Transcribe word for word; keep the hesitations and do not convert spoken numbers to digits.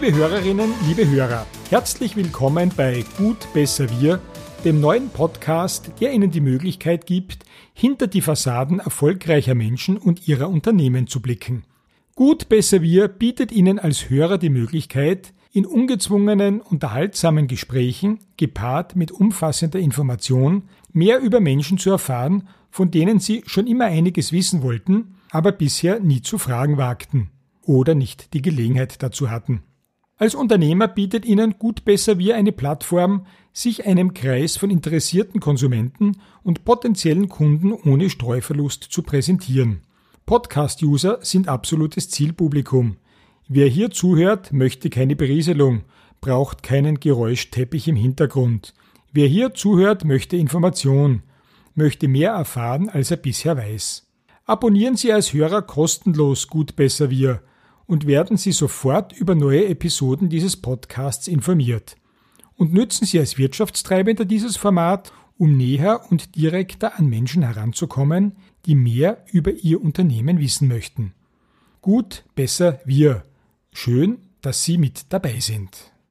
Liebe Hörerinnen, liebe Hörer, herzlich willkommen bei Gut, Besser, Wir, dem neuen Podcast, der Ihnen die Möglichkeit gibt, hinter die Fassaden erfolgreicher Menschen und ihrer Unternehmen zu blicken. Gut, Besser, Wir bietet Ihnen als Hörer die Möglichkeit, in ungezwungenen, unterhaltsamen Gesprächen, gepaart mit umfassender Information, mehr über Menschen zu erfahren, von denen Sie schon immer einiges wissen wollten, aber bisher nie zu fragen wagten oder nicht die Gelegenheit dazu hatten. Als Unternehmer bietet Ihnen Gut, Besser, Wir eine Plattform, sich einem Kreis von interessierten Konsumenten und potenziellen Kunden ohne Streuverlust zu präsentieren. Podcast-User sind absolutes Zielpublikum. Wer hier zuhört, möchte keine Berieselung, braucht keinen Geräuschteppich im Hintergrund. Wer hier zuhört, möchte Information, möchte mehr erfahren, als er bisher weiß. Abonnieren Sie als Hörer kostenlos Gut, Besser, Wir und werden Sie sofort über neue Episoden dieses Podcasts informiert. Und nützen Sie als Wirtschaftstreibender dieses Format, um näher und direkter an Menschen heranzukommen, die mehr über Ihr Unternehmen wissen möchten. Gut, Besser, Wir. Schön, dass Sie mit dabei sind.